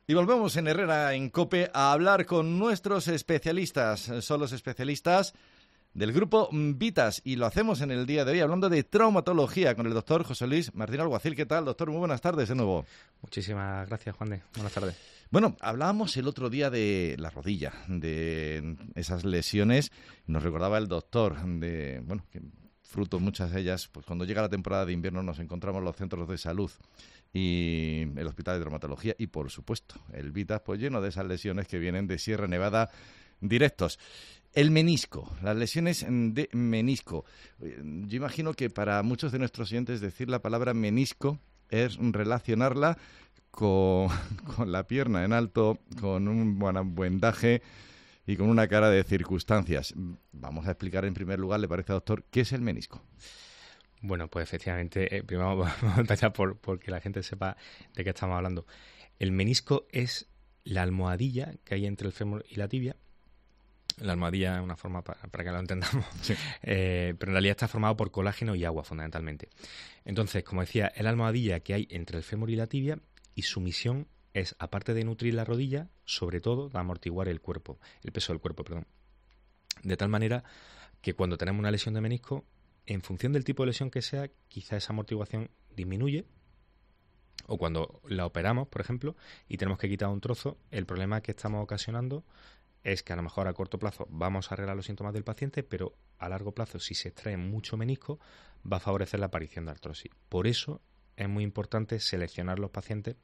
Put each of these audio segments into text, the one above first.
Y volvemos en Herrera en COPE a hablar con nuestros especialistas. Son los especialistas del grupo Vitas y lo hacemos en el día de hoy hablando de traumatología con el doctor José Luis Martín Alguacil. ¿Qué tal, doctor? Muy buenas tardes de nuevo. Muchísimas gracias, Juan de. Buenas tardes. Bueno, hablábamos el otro día de la rodilla, de esas lesiones. Nos recordaba el doctor de, bueno, que fruto muchas de ellas, pues cuando llega la temporada de invierno nos encontramos en los centros de salud y el hospital de traumatología y, por supuesto, el Vitas, pues lleno de esas lesiones que vienen de Sierra Nevada directos. El menisco, las lesiones de menisco. Yo imagino que para muchos de nuestros oyentes decir la palabra menisco es relacionarla con la pierna en alto, con un buen vendaje y con una cara de circunstancias. Vamos a explicar en primer lugar, ¿le parece, doctor, qué es el menisco? Bueno, pues efectivamente, primero vamos a empezar por que la gente sepa de qué estamos hablando. El menisco es la almohadilla que hay entre el fémur y la tibia. La almohadilla es una forma para que lo entendamos, sí. Pero en realidad está formado por colágeno y agua, fundamentalmente. Entonces, como decía, es la almohadilla que hay entre el fémur y la tibia y su misión es, aparte de nutrir la rodilla, sobre todo, de amortiguar el peso del cuerpo, perdón. De tal manera que cuando tenemos una lesión de menisco, en función del tipo de lesión que sea, quizá esa amortiguación disminuye, o cuando la operamos, por ejemplo, y tenemos que quitar un trozo, el problema que estamos ocasionando es que a lo mejor a corto plazo vamos a arreglar los síntomas del paciente, pero a largo plazo, si se extrae mucho menisco, va a favorecer la aparición de artrosis. Por eso es muy importante seleccionar los pacientes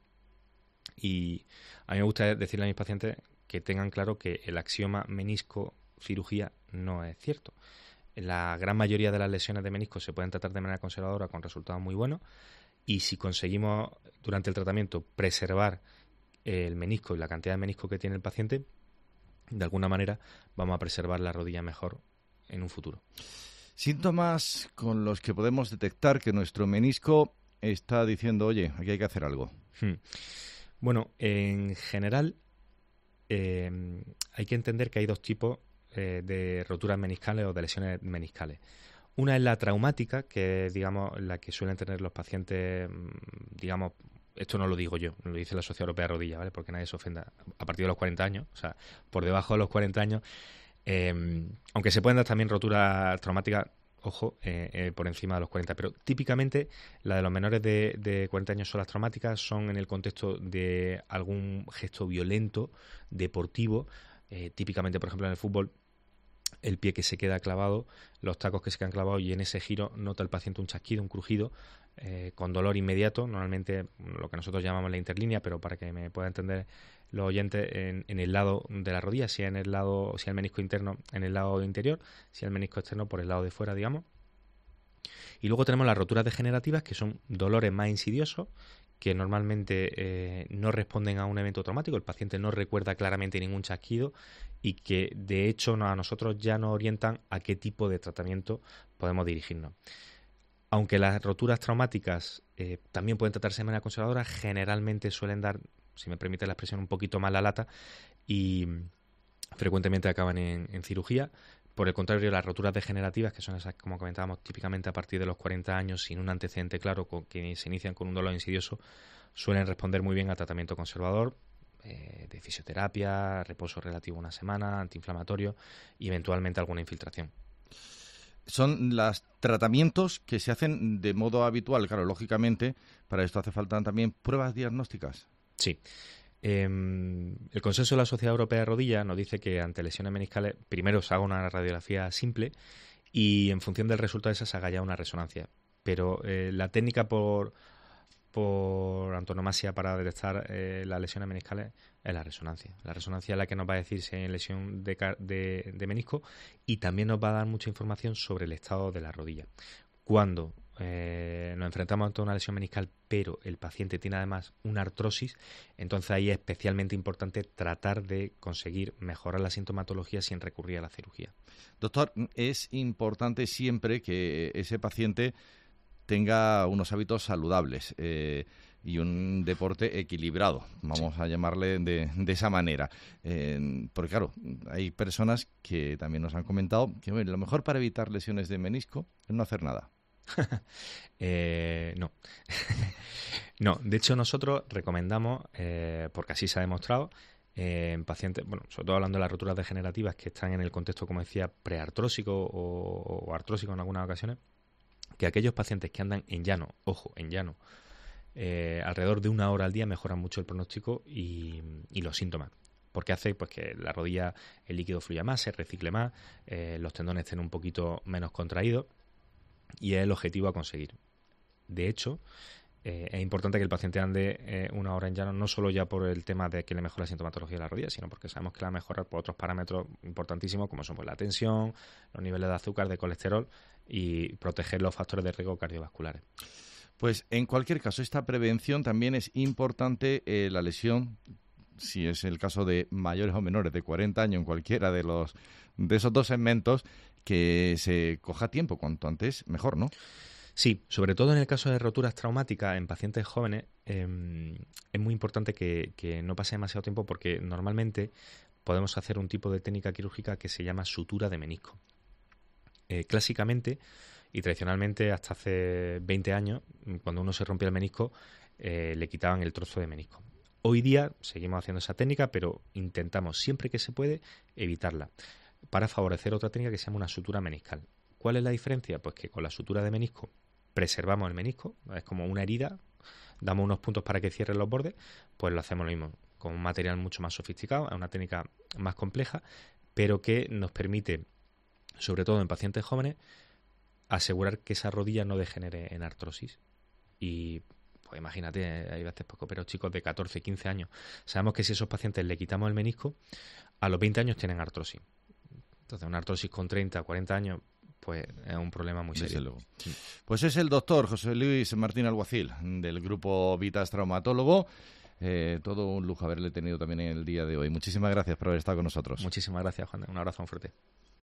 y a mí me gusta decirle a mis pacientes que tengan claro que el axioma menisco-cirugía no es cierto. La gran mayoría de las lesiones de menisco se pueden tratar de manera conservadora con resultados muy buenos y si conseguimos durante el tratamiento preservar el menisco y la cantidad de menisco que tiene el paciente, de alguna manera vamos a preservar la rodilla mejor en un futuro. Síntomas con los que podemos detectar que nuestro menisco está diciendo, oye, aquí hay que hacer algo. Bueno, en general hay que entender que hay dos tipos de roturas meniscales o de lesiones meniscales. Una es la traumática, que es, digamos, la que suelen tener los pacientes, digamos, esto no lo digo yo, lo dice la Sociedad Europea de Rodilla, ¿vale? Porque nadie se ofenda, a partir de los 40 años, o sea, por debajo de los 40 años, aunque se pueden dar también roturas traumáticas, ojo, por encima de los 40, pero típicamente la de los menores de 40 años son las traumáticas, son en el contexto de algún gesto violento, deportivo, típicamente, por ejemplo, en el fútbol, el pie que se queda clavado, los tacos que se quedan clavados y en ese giro nota el paciente un chasquido, un crujido, con dolor inmediato, normalmente lo que nosotros llamamos la interlínea, pero para que me pueda entender los oyentes, en el lado de la rodilla, si el menisco interno en el lado interior, si el menisco externo por el lado de fuera, digamos. Y luego tenemos las roturas degenerativas, que son dolores más insidiosos, que normalmente no responden a un evento traumático, el paciente no recuerda claramente ningún chasquido y que de hecho a nosotros ya nos orientan a qué tipo de tratamiento podemos dirigirnos. Aunque las roturas traumáticas también pueden tratarse de manera conservadora, generalmente suelen dar, si me permite la expresión, un poquito más la lata y frecuentemente acaban en cirugía. Por el contrario, las roturas degenerativas, que son esas, como comentábamos, típicamente a partir de los 40 años, sin un antecedente claro, que se inician con un dolor insidioso, suelen responder muy bien al tratamiento conservador, de fisioterapia, reposo relativo a una semana, antiinflamatorio y eventualmente alguna infiltración. Son los tratamientos que se hacen de modo habitual, claro, lógicamente, para esto hace falta también pruebas diagnósticas. Sí. El consenso de la Sociedad Europea de Rodilla nos dice que ante lesiones meniscales primero se haga una radiografía simple y en función del resultado de esa se haga ya una resonancia. Pero la técnica por antonomasia para detectar las lesiones meniscales es la resonancia. La resonancia es la que nos va a decir si hay lesión de menisco y también nos va a dar mucha información sobre el estado de la rodilla. Cuando nos enfrentamos a una lesión meniscal, pero el paciente tiene además una artrosis, entonces ahí es especialmente importante tratar de conseguir mejorar la sintomatología sin recurrir a la cirugía. Doctor, es importante siempre que ese paciente tenga unos hábitos saludables y un deporte equilibrado, vamos a llamarle de esa manera. Porque claro, hay personas que también nos han comentado que lo mejor para evitar lesiones de menisco es no hacer nada. No. No, de hecho nosotros recomendamos, porque así se ha demostrado, en pacientes, bueno, sobre todo hablando de las roturas degenerativas que están en el contexto, como decía, preartrósico o artrósico en algunas ocasiones, que aquellos pacientes que andan en llano, ojo, en llano, alrededor de 1 hora al día mejoran mucho el pronóstico y los síntomas. Porque hace pues que la rodilla, el líquido fluya más, se recicle más, los tendones estén un poquito menos contraídos y es el objetivo a conseguir. De hecho, es importante que el paciente ande 1 hora en llano, no solo ya por el tema de que le mejora la sintomatología de la rodilla, sino porque sabemos que la va a mejorar por otros parámetros importantísimos como son pues, la tensión, los niveles de azúcar, de colesterol y proteger los factores de riesgo cardiovasculares. Pues en cualquier caso, esta prevención también es importante, la lesión, si es el caso de mayores o menores de 40 años en cualquiera de esos dos segmentos, que se coja a tiempo, cuanto antes mejor, ¿no? Sí, sobre todo en el caso de roturas traumáticas en pacientes jóvenes, es muy importante que no pase demasiado tiempo porque normalmente podemos hacer un tipo de técnica quirúrgica que se llama sutura de menisco. Clásicamente y tradicionalmente hasta hace 20 años, cuando uno se rompía el menisco, le quitaban el trozo de menisco. Hoy día seguimos haciendo esa técnica, pero intentamos siempre que se puede evitarla para favorecer otra técnica que se llama una sutura meniscal. ¿Cuál es la diferencia? Pues que con la sutura de menisco preservamos el menisco, es como una herida, damos unos puntos para que cierren los bordes, pues lo hacemos lo mismo, con un material mucho más sofisticado, es una técnica más compleja, pero que nos permite, sobre todo en pacientes jóvenes, asegurar que esa rodilla no degenere en artrosis. Y pues imagínate, hay veces pero chicos de 14, 15 años, sabemos que si a esos pacientes le quitamos el menisco, a los 20 años tienen artrosis. Entonces, una artrosis con 30, 40 años, pues es un problema muy serio. Desde luego. Pues es el doctor José Luis Martín Alguacil, del grupo Vitas Traumatólogo. Todo un lujo haberle tenido también en el día de hoy. Muchísimas gracias por haber estado con nosotros. Muchísimas gracias, Juan. Un abrazo muy fuerte.